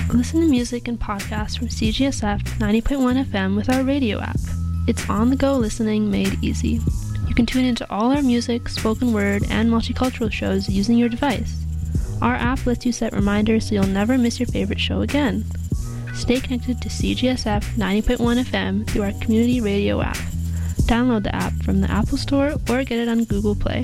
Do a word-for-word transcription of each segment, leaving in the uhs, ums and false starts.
Listen to music and podcasts from C G S F ninety point one F M with our radio app. It's on-the-go listening made easy. You can tune into all our music, spoken word, and multicultural shows using your device. Our app lets you set reminders so you'll never miss your favorite show again. Stay connected to C G S F ninety point one F M through our community radio app. Download the app from the Apple Store or get it on Google Play.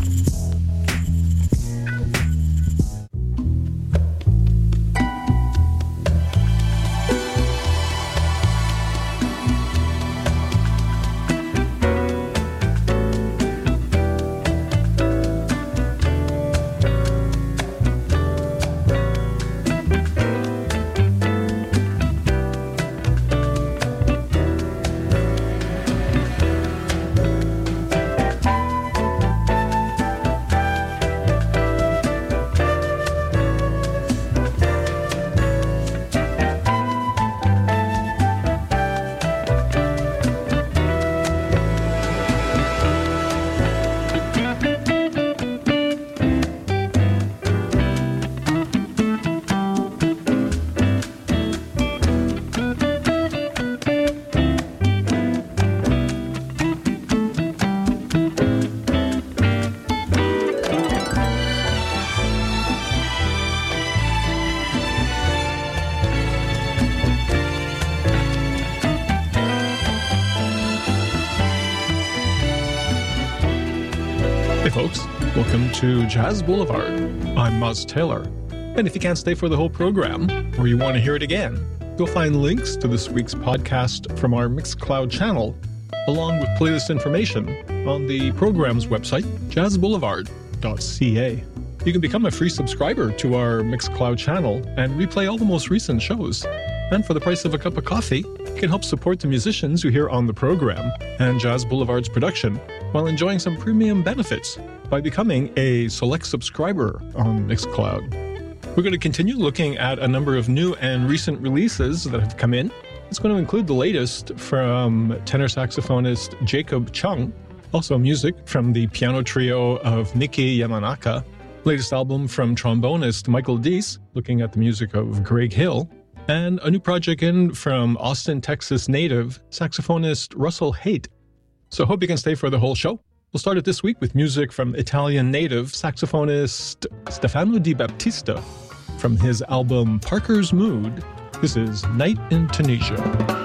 Welcome to Jazz Boulevard. I'm Muzz Taylor. And if you can't stay for the whole program, or you want to hear it again, you'll find links to this week's podcast from our Mixcloud channel, along with playlist information on the program's website, jazz boulevard dot c a. You can become a free subscriber to our Mixcloud channel and replay all the most recent shows. And for the price of a cup of coffee, you can help support the musicians you hear on the program and Jazz Boulevard's production while enjoying some premium benefits by becoming a select subscriber on Mixcloud. We're going to continue looking at a number of new and recent releases that have come in. It's going to include the latest from tenor saxophonist Jacob Chung, also music from the piano trio of Miki Yamanaka, latest album from trombonist Michael Deese, looking at the music of Greg Hill, and a new project in from Austin, Texas native saxophonist Russell Haight. So hope you can stay for the whole show. We'll start it this week with music from Italian native saxophonist Stefano Di Baptista from his album Parker's Mood. This is Night in Tunisia.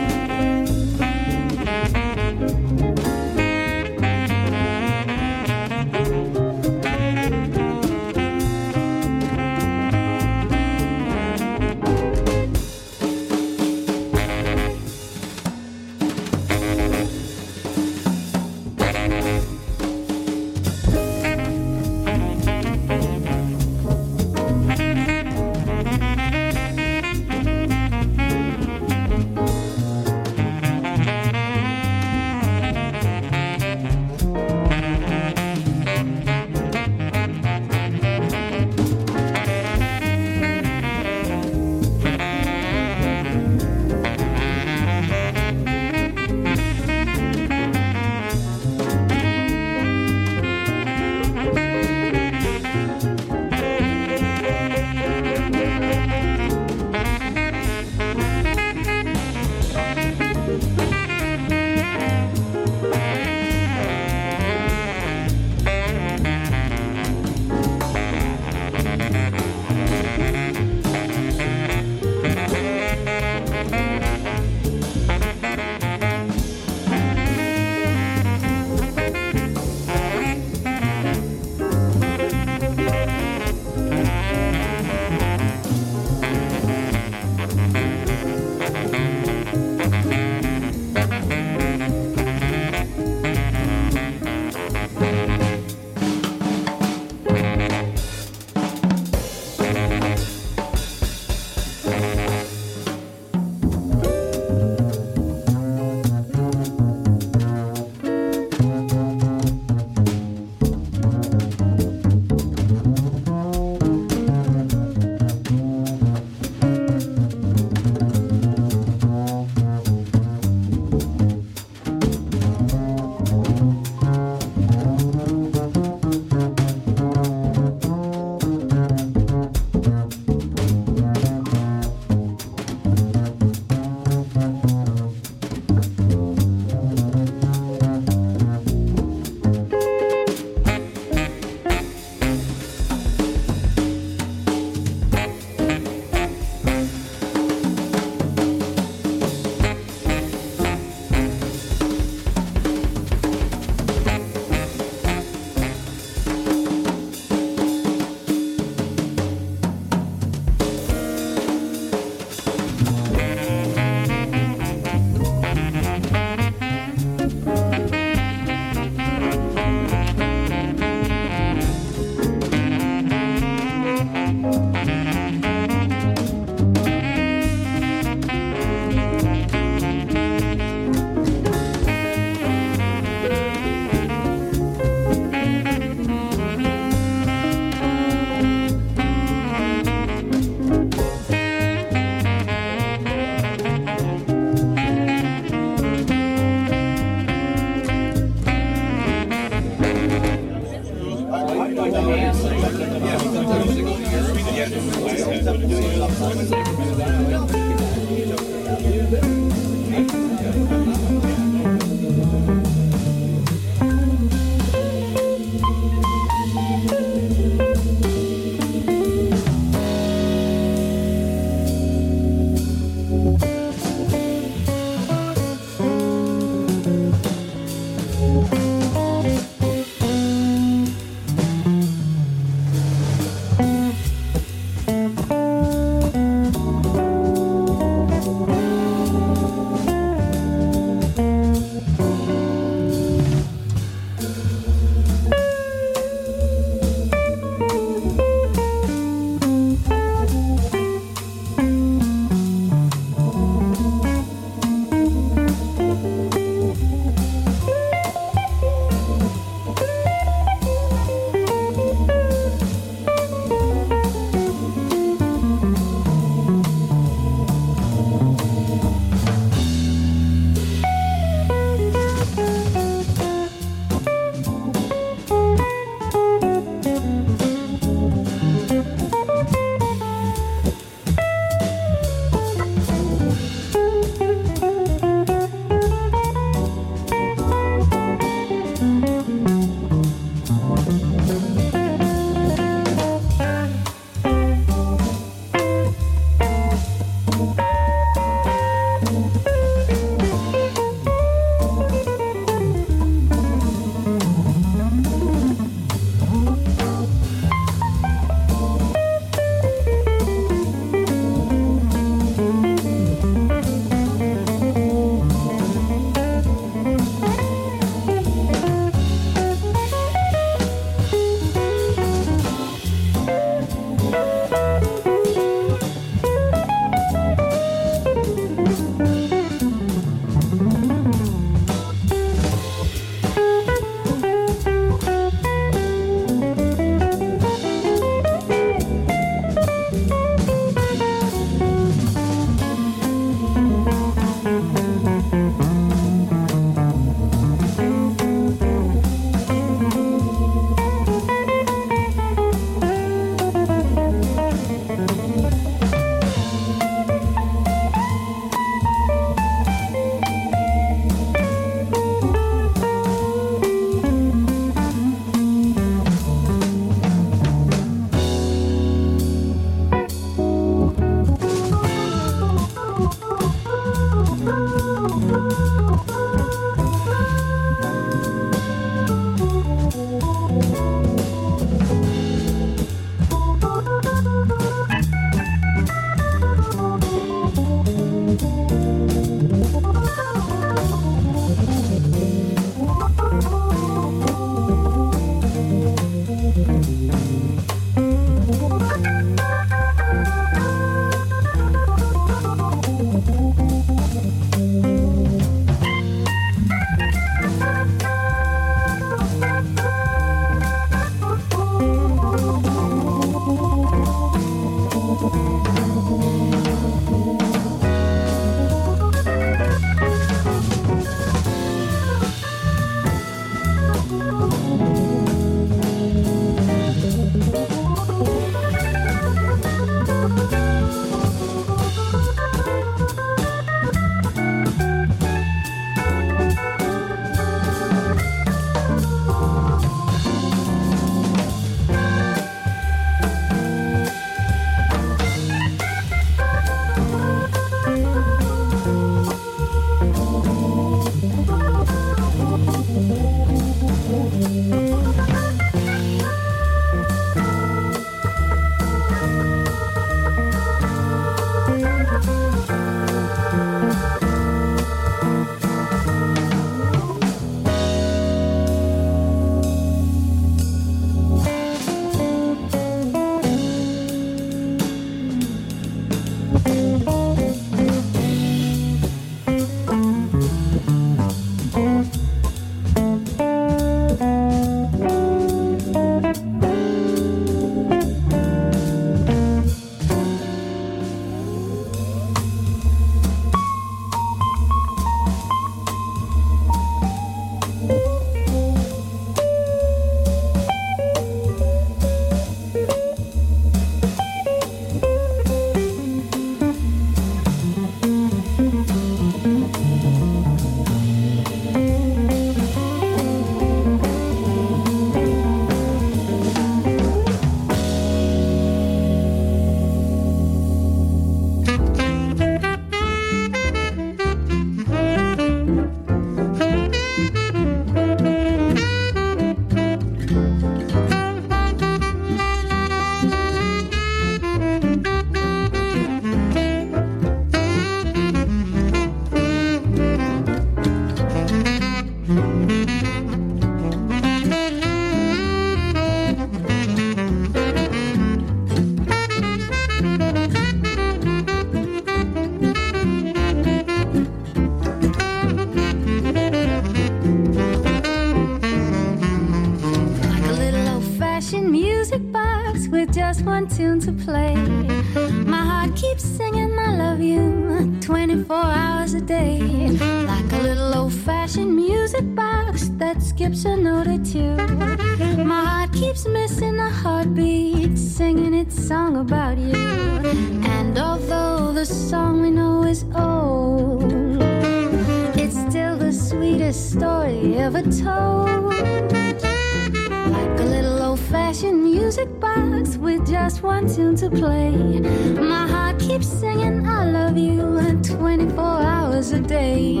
with just one tune to play. My heart keeps singing I love you twenty-four hours a day, like a little old-fashioned music box that skips a note or two. My heart keeps missing a heartbeat, singing its song about you. And although the song we know is old, it's still the sweetest story ever told. Like a little old-fashioned music box with just one tune to play. My heart keeps singing I love you twenty-four hours a day.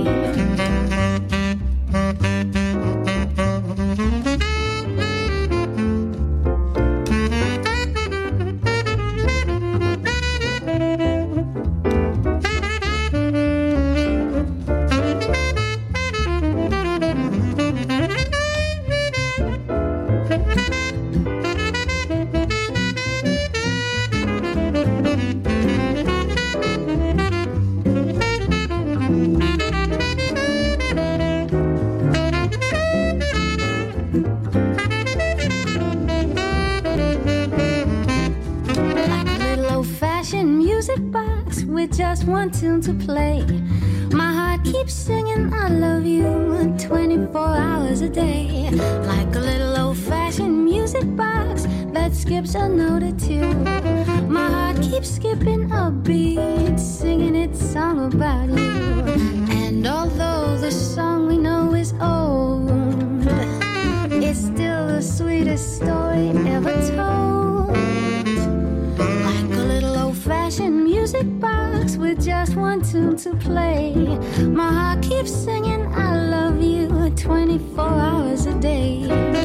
Just one tune to play. My heart keeps singing I love you twenty-four hours a day, like a little old-fashioned music box that skips a note or two. My heart keeps skipping a beat, singing its song about you. And although the song we know is old, it's still the sweetest story ever told. Like a little old-fashioned music box with just one tune to play. My heart keeps singing I love you twenty-four hours a day.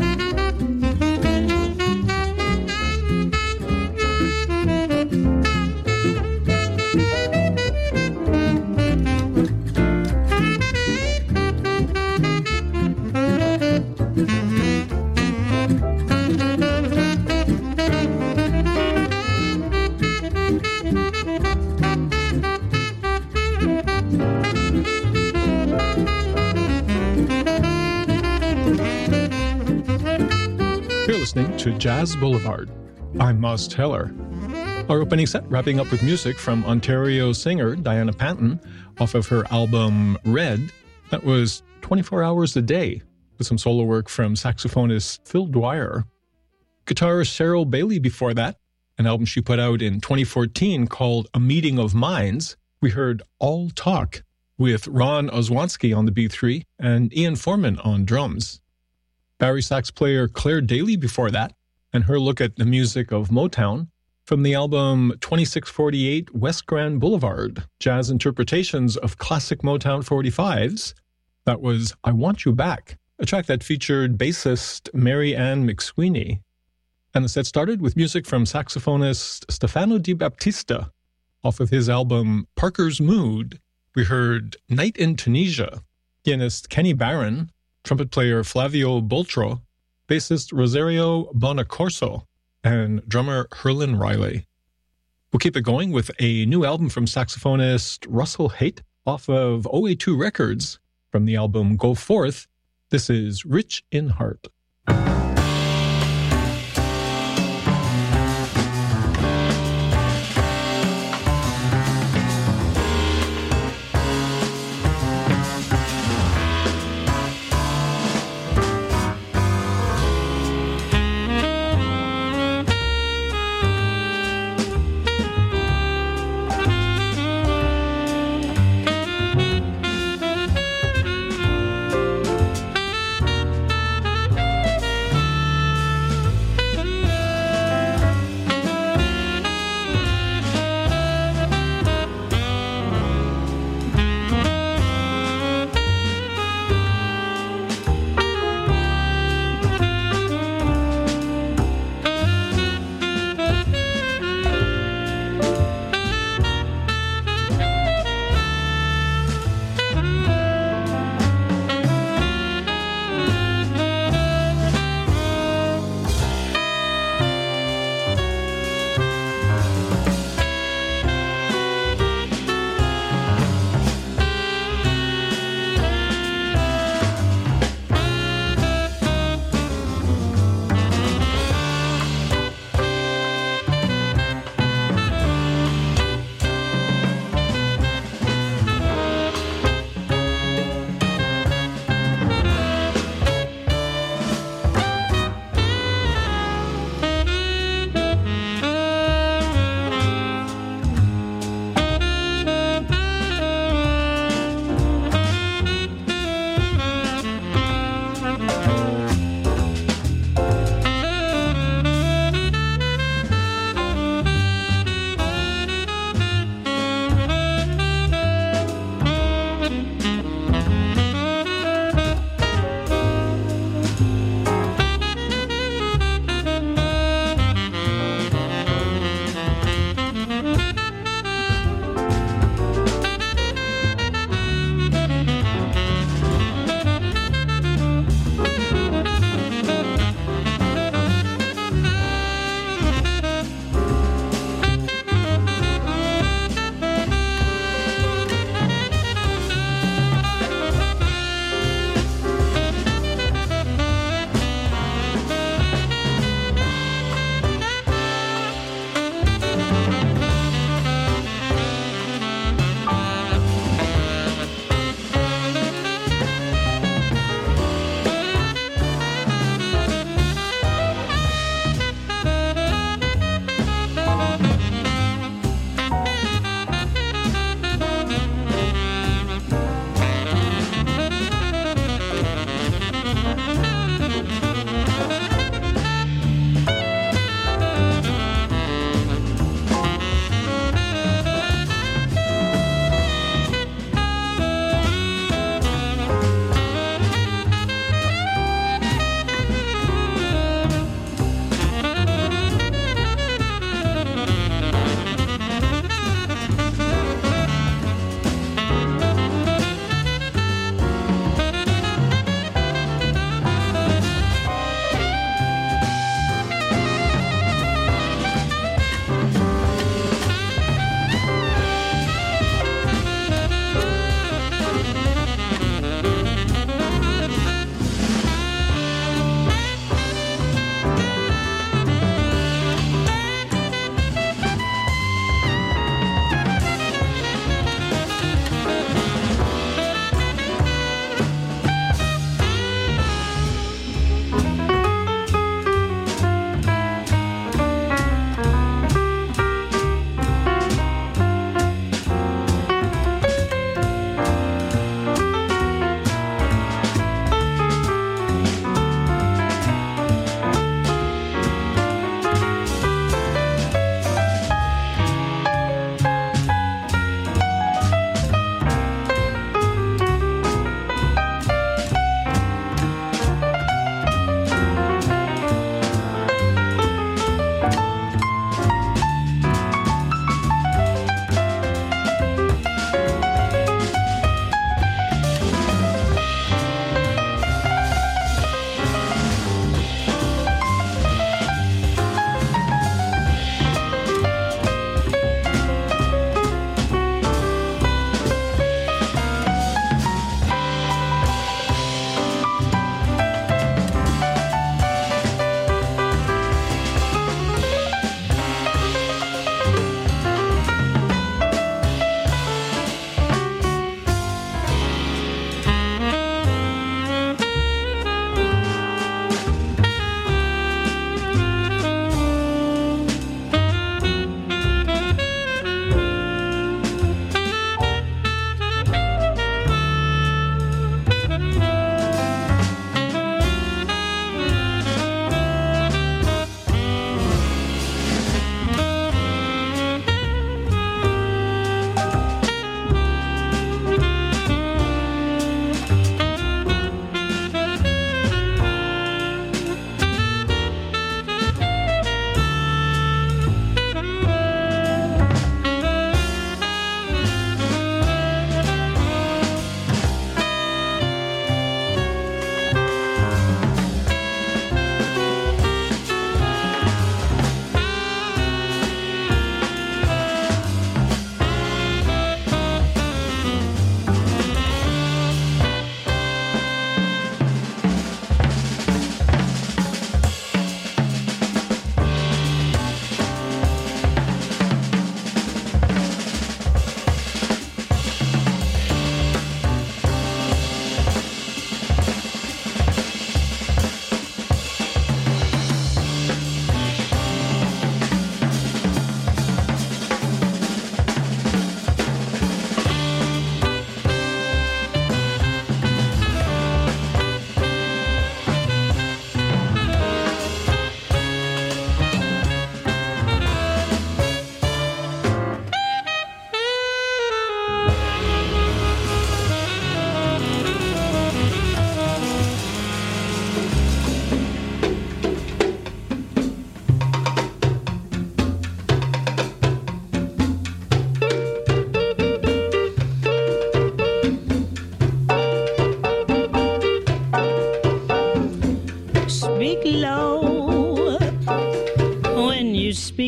Listening to Jazz Boulevard. I'm Moz Taylor. Our opening set wrapping up with music from Ontario singer Diana Panton off of her album Red. That was twenty-four hours a day, with some solo work from saxophonist Phil Dwyer. Guitarist Cheryl Bailey before that, an album she put out in twenty fourteen called A Meeting of Minds. We heard All Talk with Ron Oswanski on the B three and Ian Foreman on drums. Barry sax player Claire Daly before that, and her look at the music of Motown from the album twenty-six forty-eight West Grand Boulevard, jazz interpretations of classic Motown forty-fives. That was I Want You Back, a track that featured bassist Mary Ann McSweeney. And the set started with music from saxophonist Stefano Di Baptista. Off of his album Parker's Mood, we heard Night in Tunisia, pianist Kenny Barron, trumpet player Flavio Boltro, bassist Rosario Bonacorso, and drummer Herlin Riley. We'll keep it going with a new album from saxophonist Russell Haight off of O A two Records from the album Go Forth. This is Rich in Heart.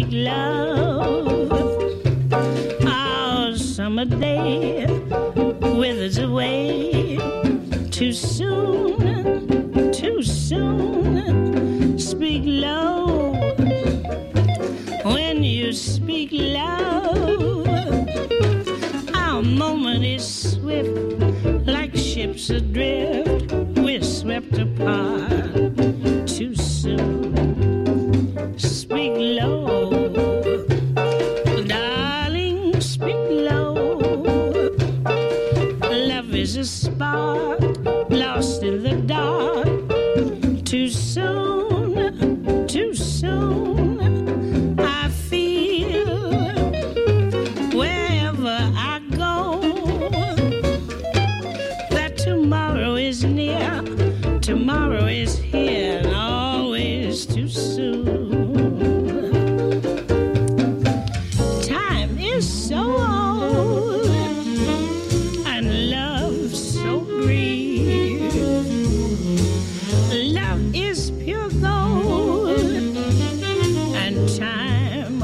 speak love. Our summer day withers away too soon, too soon. Speak low when you speak loud. Our moment is swift like ships adrift. We're swept apart.